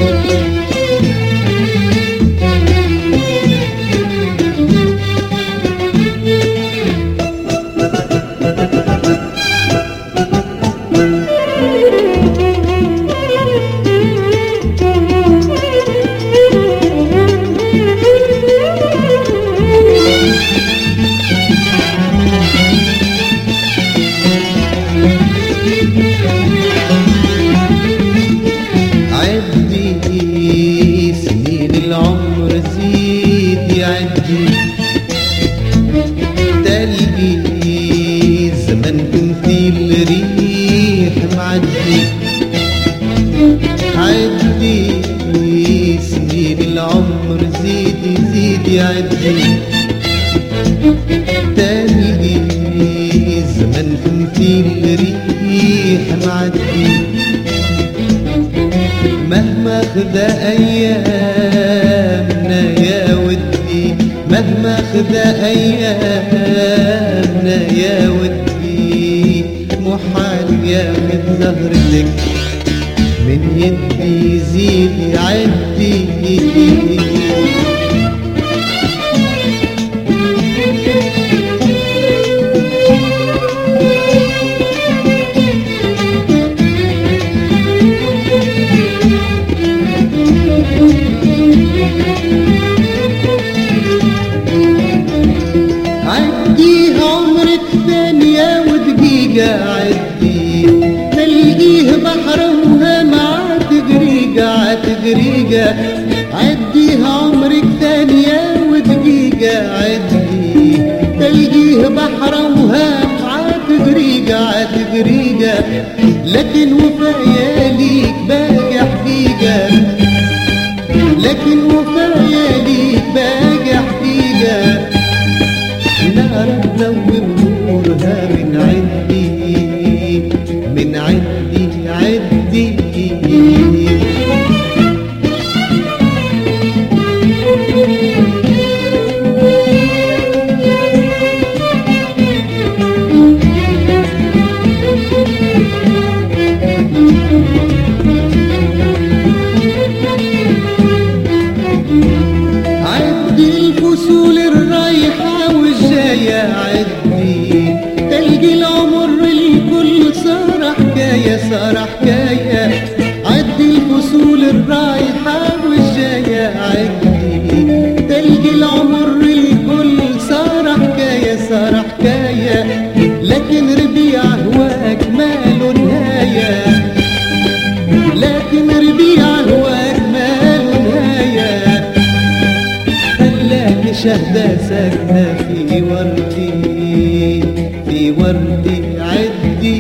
مهما خدا أيامنا يا ودي، مهما خدا أيامنا يا ودي، محال ياخد زهرتك من يدي زيد عدي. عدي تلقيه بحر وهمعة تقريقة تقريقة، عديها عمرك ثانية ودقيقة، عدي تلقيه بحر وهمعة تقريقة تقريقة، لكن وفايا ليك باقي حقيقة، لكن وفايا ليك باقي حقيقة، نار تدور نورها من عندي من عندي عندي. عدي الفصول الرايحة والجاية، عدي تلقي العمر الكل صار حكاية صار حكاية، عدي الفصول الرايحة والجاية، عدي تلقي العمر الكل صار حكاية صار حكاية، لكن ربيع هواك ماله نهاية، لكن ربيع هواك ماله نهاية، خلاك شهدة ساكنة في وردي في وردي عدي.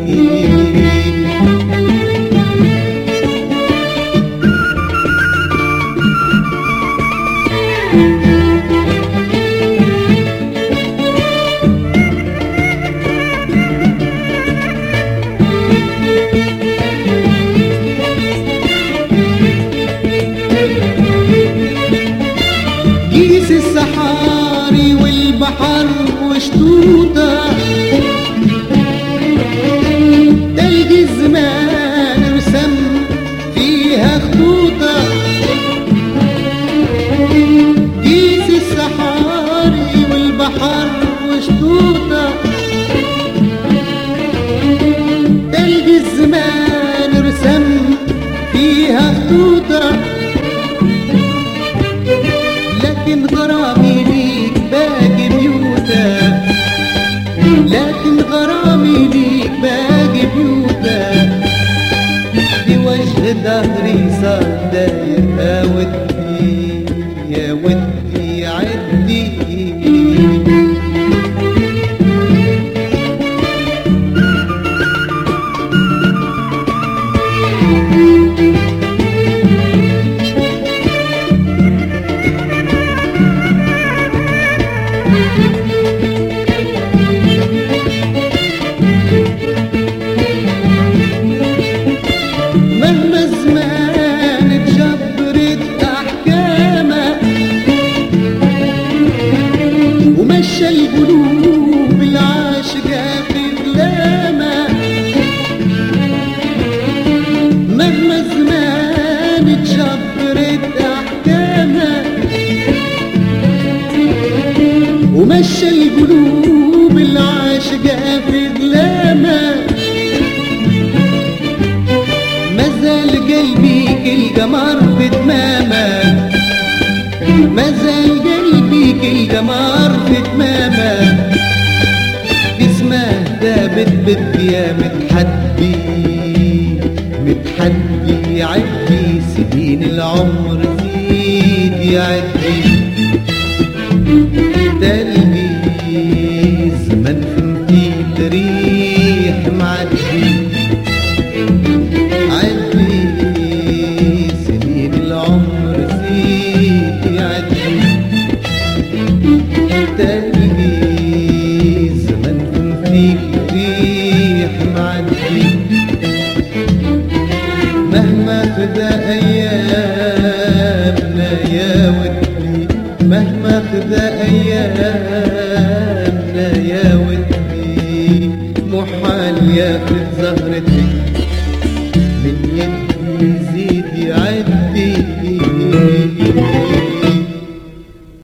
قيس الصحاري والبحر وشطوطة، تلقي الزمان رسم فيها خطوطة، قيس الصحاري والبحر وشطوطة، تلقي الزمان رسم فيها خطوطة، لكن غرامي ليك باقي بيوتا، لكن غرامي ليك باقي بيوتا، بوجه ظهري صار داير يا ودي يا ودي عدي. مهما الزمان تجبرت مشى القلوب العاشقة في ظلامة، مازال قلبي كالقمر في تمامة، مازال قلبي كالقمر في تمامة، في سماه ثابت بالديا متحدي متحدي يعدي سنين العمر زيد يعدي، تلقي زمن فهمتي تريح معدي، عدي سنين العمر زيد يعدي، تلقي زمن فهمتي تريح معدي، مهما خدا أيامنا يا ودي، مهما خدا أيامنا يا ودي، محال ياخد زهرتك من يدي يزيد يعدي